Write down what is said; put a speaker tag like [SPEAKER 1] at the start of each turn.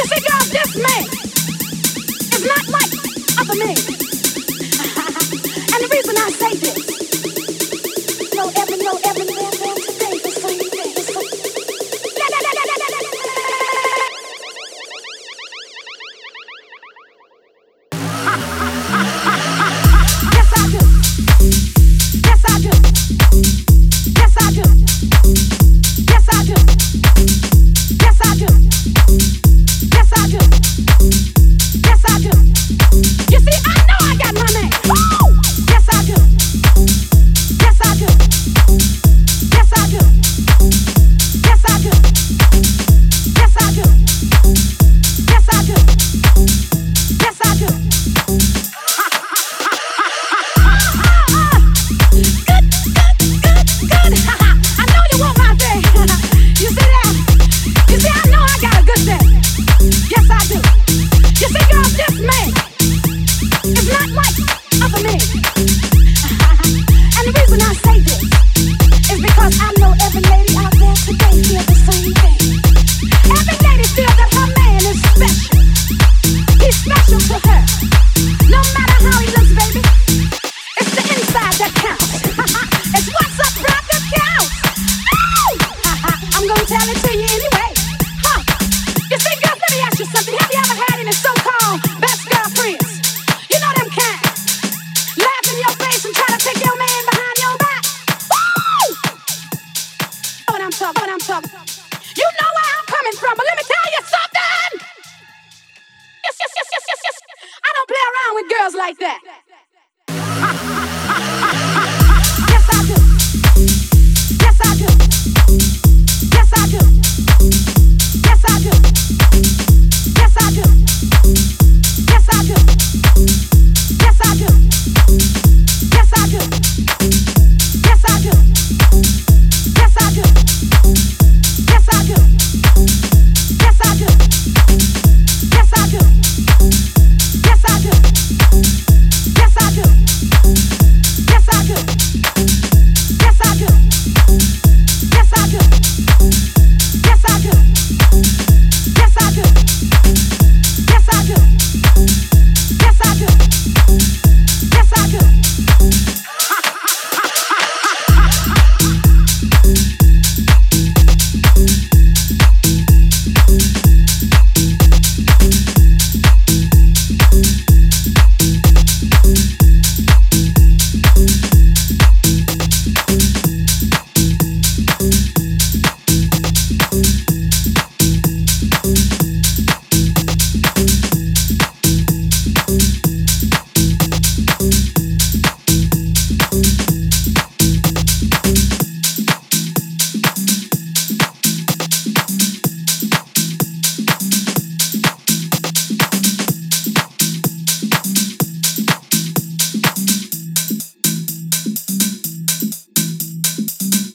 [SPEAKER 1] see, girl, this man is not like other men. And the reason I say this, every man there today, the same thing. Yes, I do. Yes, I do. Yes, I do. Yes, I do. Yes, I do. Yes, I do. Yes, I do. You see, I know I got my man. Woo! Yes, I do. Yes, I do. Yes, I do. Yes, I do. Yes, I do. Yes, I do. Yes, I do. Good. I know you want my thing. You see that? You see, I know I got a good thing. Yes, I do. You see, girl, this man is not like other men. And the reason I say this is because I know every lady out there today feel the same thing. Every lady feels that her man is special. He's special to her. No matter how he looks, baby, it's the inside that counts. It's what's up, right, that counts. I'm gonna tell it to you anyway. You see, girls, let me ask you something. Have you ever had any so-called best girlfriends? You know them kind. Laugh in your face and try to pick your man behind your back. Woo! What I'm talking. You know where I'm coming from, but let me tell you something. Yes. I don't play around with girls like that.